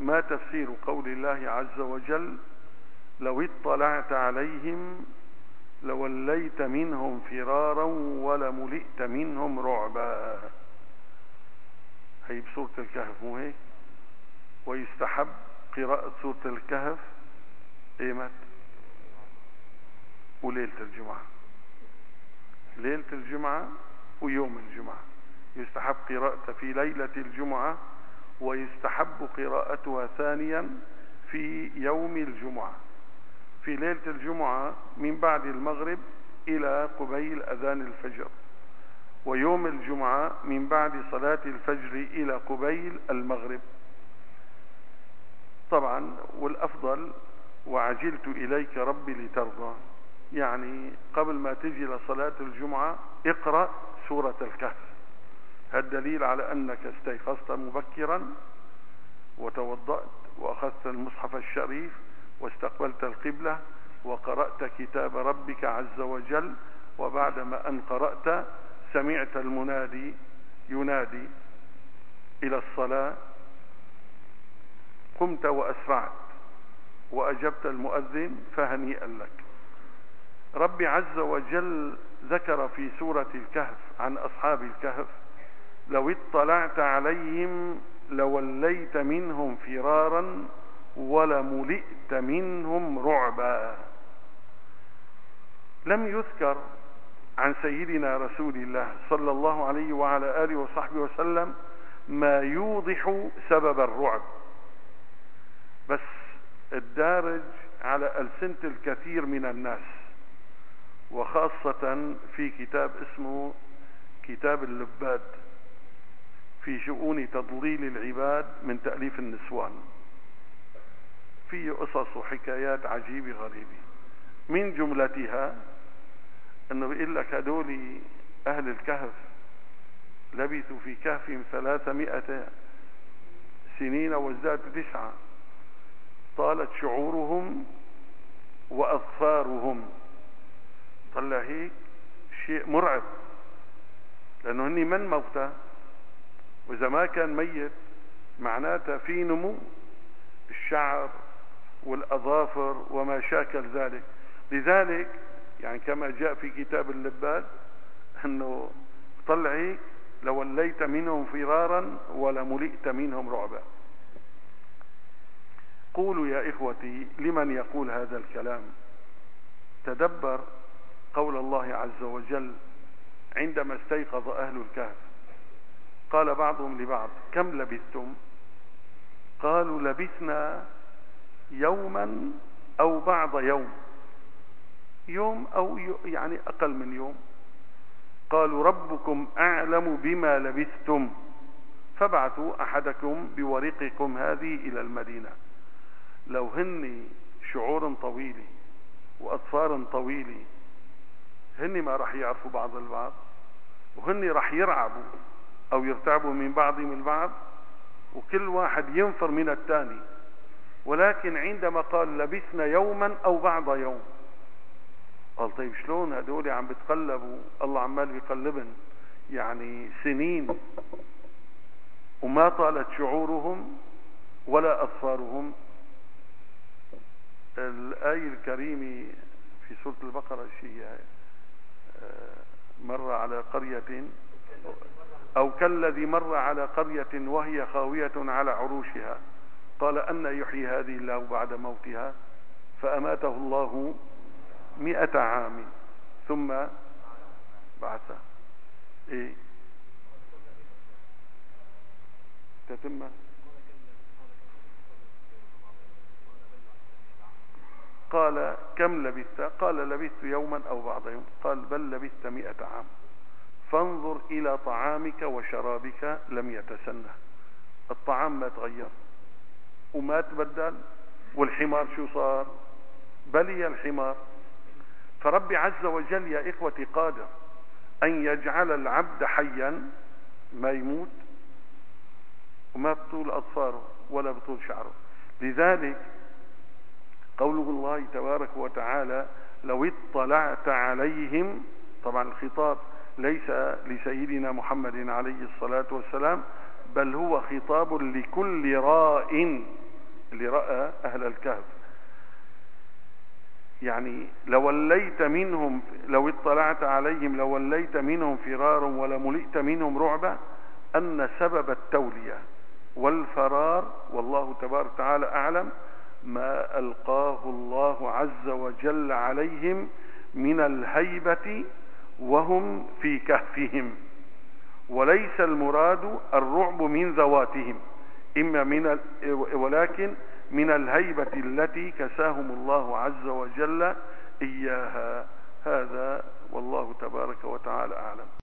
ما تفسير قول الله عز وجل لو اطلعت عليهم لوليت منهم فرارا ولملئت منهم رعبا؟ هي بسورة الكهف مو هيك؟ ويستحب قراءة سورة الكهف ايمت وليلة الجمعة، ليلة الجمعة ويوم الجمعة يستحب قراءتها في ليلة الجمعة، ويستحب قراءتها ثانيا في يوم الجمعة. في ليلة الجمعة من بعد المغرب إلى قبيل أذان الفجر، ويوم الجمعة من بعد صلاة الفجر إلى قبيل المغرب. طبعا والأفضل وعجلت إليك ربي لترضى، يعني قبل ما تجي لصلاة الجمعة اقرأ سورة الكهف. هذا دليل على أنك استيقظت مبكرا وتوضأت وأخذت المصحف الشريف واستقبلت القبلة وقرأت كتاب ربك عز وجل، وبعدما أن قرأت سمعت المنادي ينادي إلى الصلاة، قمت وأسرعت وأجبت المؤذن، فهنيئا لك. ربي عز وجل ذكر في سورة الكهف عن أصحاب الكهف لو اطلعت عليهم لوليت منهم فرارا ولملئت منهم رعبا. لم يذكر عن سيدنا رسول الله صلى الله عليه وعلى آله وصحبه وسلم ما يوضح سبب الرعب، بس الدارج على ألسنة الكثير من الناس، وخاصة في كتاب اسمه كتاب اللباد في شؤون تضليل العباد من تأليف النسوان، فيه قصص وحكايات عجيبة غريبة. من جملتها انه بيقول لك هدول اهل الكهف لبثوا في كهفهم 300 سنين وازدادوا 9، طالت شعورهم واظفارهم. طلع هيك شيء مرعب، لانه هني من موتى، واذا ما كان ميت معناتها في نمو الشعر والاظافر وما شاكل ذلك. لذلك يعني كما جاء في كتاب اللباد انه طلع هيك لوليت منهم فرارا ولملئت منهم رعبا. قولوا يا إخوتي لمن يقول هذا الكلام؟ تدبر قول الله عز وجل عندما استيقظ أهل الكهف، قال بعضهم لبعض كم لبثتم؟ قالوا لبثنا يوما أو بعض يوم، يوم أو يعني أقل من يوم. قالوا ربكم أعلم بما لبثتم فابعثوا أحدكم بورقكم هذه إلى المدينة. لو هني شعور طويلة وأطفال طويلة هني ما راح يعرفوا بعض البعض، وهني راح يرعبوا أو يرتعبوا من بعضهم البعض، وكل واحد ينفر من الثاني. ولكن عندما قال لبثنا يوما أو بعض يوم، قال طيب شلون هدول عم بتقلبوا، الله عمال بيقلبن يعني سنين وما طالت شعورهم ولا أظفارهم. الآية الكريمة في سورة البقرة شيء مر على قرية أو كالذي مر على قرية وهي خاوية على عروشها قال أن يحيي هذه الله بعد موتها فأماته الله 100 عام ثم بعثه. إيه تتم؟ قال كم لبثت؟ قال لبثت يوما أو بعض يوم. قال بل لبثت 100 عام فانظر إلى طعامك وشرابك لم يتسنه. الطعام ما تغير وما تبدل، والحمار شو صار؟ بلي الحمار. فربي عز وجل يا إخوتي قادر أن يجعل العبد حيا ما يموت وما بطول أظفاره ولا بطول شعره. لذلك قوله الله تبارك وتعالى لو اطلعت عليهم، طبعا الخطاب ليس لسيدنا محمد عليه الصلاة والسلام، بل هو خطاب لكل راء اللي رأى أهل الكهف، يعني لو اطلعت عليهم لوليت منهم فرارا ولملئت منهم رعبا، أن سبب التولية والفرار والله تبارك وتعالى أعلم ما ألقاه الله عز وجل عليهم من الهيبة وهم في كهفهم، وليس المراد الرعب من ذواتهم ولكن من الهيبة التي كساهم الله عز وجل إياها. هذا والله تبارك وتعالى أعلم.